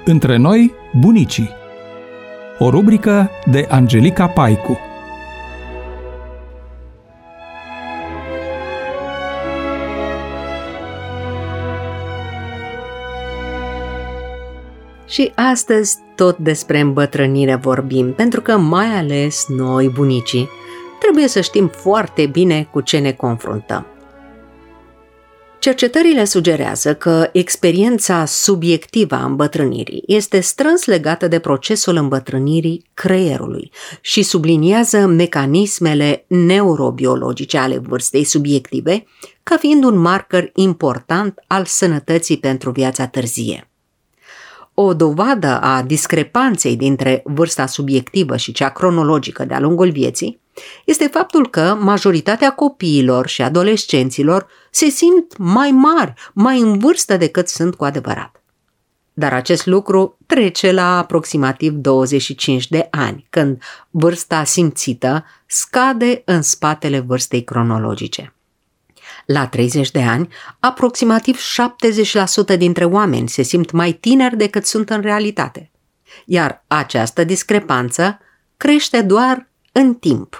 Între noi, bunicii. O rubrică de Angelica Paicu. Și astăzi tot despre îmbătrânire vorbim, pentru că mai ales noi, bunicii, trebuie să știm foarte bine cu ce ne confruntăm. Cercetările sugerează că experiența subiectivă a îmbătrânirii este strâns legată de procesul îmbătrânirii creierului și subliniază mecanismele neurobiologice ale vârstei subiective ca fiind un marker important al sănătății pentru viața târzie. O dovadă a discrepanței dintre vârsta subiectivă și cea cronologică de-a lungul vieții este faptul că majoritatea copiilor și adolescenților se simt mai mari, mai în vârstă decât sunt cu adevărat. Dar acest lucru trece la aproximativ 25 de ani, când vârsta simțită scade în spatele vârstei cronologice. La 30 de ani, aproximativ 70% dintre oameni se simt mai tineri decât sunt în realitate, iar această discrepanță crește doar în timp.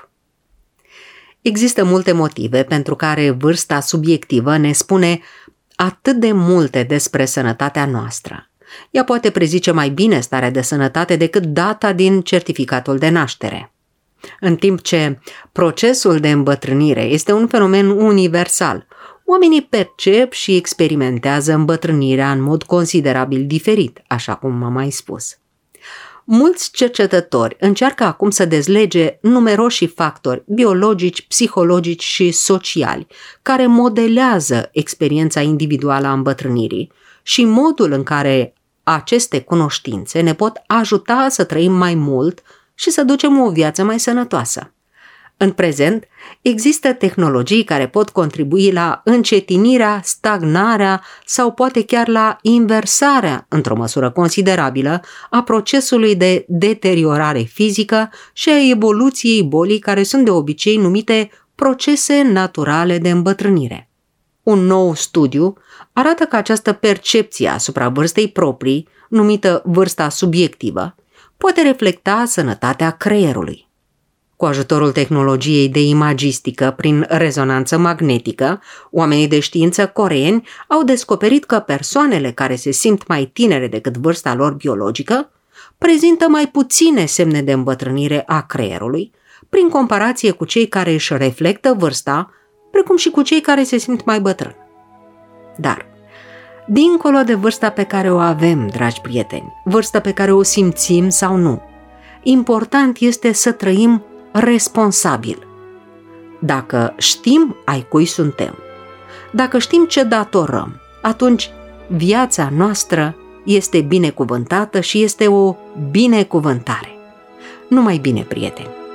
Există multe motive pentru care vârsta subiectivă ne spune atât de multe despre sănătatea noastră. Ea poate prezice mai bine starea de sănătate decât data din certificatul de naștere. În timp ce procesul de îmbătrânire este un fenomen universal, oamenii percep și experimentează îmbătrânirea în mod considerabil diferit, așa cum am mai spus. Mulți cercetători încearcă acum să dezlege numeroși factori biologici, psihologici și sociali care modelează experiența individuală a îmbătrânirii și modul în care aceste cunoștințe ne pot ajuta să trăim mai mult și să ducem o viață mai sănătoasă. În prezent, există tehnologii care pot contribui la încetinirea, stagnarea sau poate chiar la inversarea, într-o măsură considerabilă, a procesului de deteriorare fizică și a evoluției bolii care sunt de obicei numite procese naturale de îmbătrânire. Un nou studiu arată că această percepție asupra vârstei proprii, numită vârsta subiectivă, poate reflecta sănătatea creierului. Cu ajutorul tehnologiei de imagistică prin rezonanță magnetică, oamenii de știință coreeni au descoperit că persoanele care se simt mai tinere decât vârsta lor biologică prezintă mai puține semne de îmbătrânire a creierului, prin comparație cu cei care își reflectă vârsta, precum și cu cei care se simt mai bătrâni. Dar, dincolo de vârsta pe care o avem, dragi prieteni, vârsta pe care o simțim sau nu, important este să trăim responsabil. Dacă știm ai cui suntem, dacă știm ce datorăm, atunci viața noastră este binecuvântată și este o binecuvântare. Numai bine, prieteni!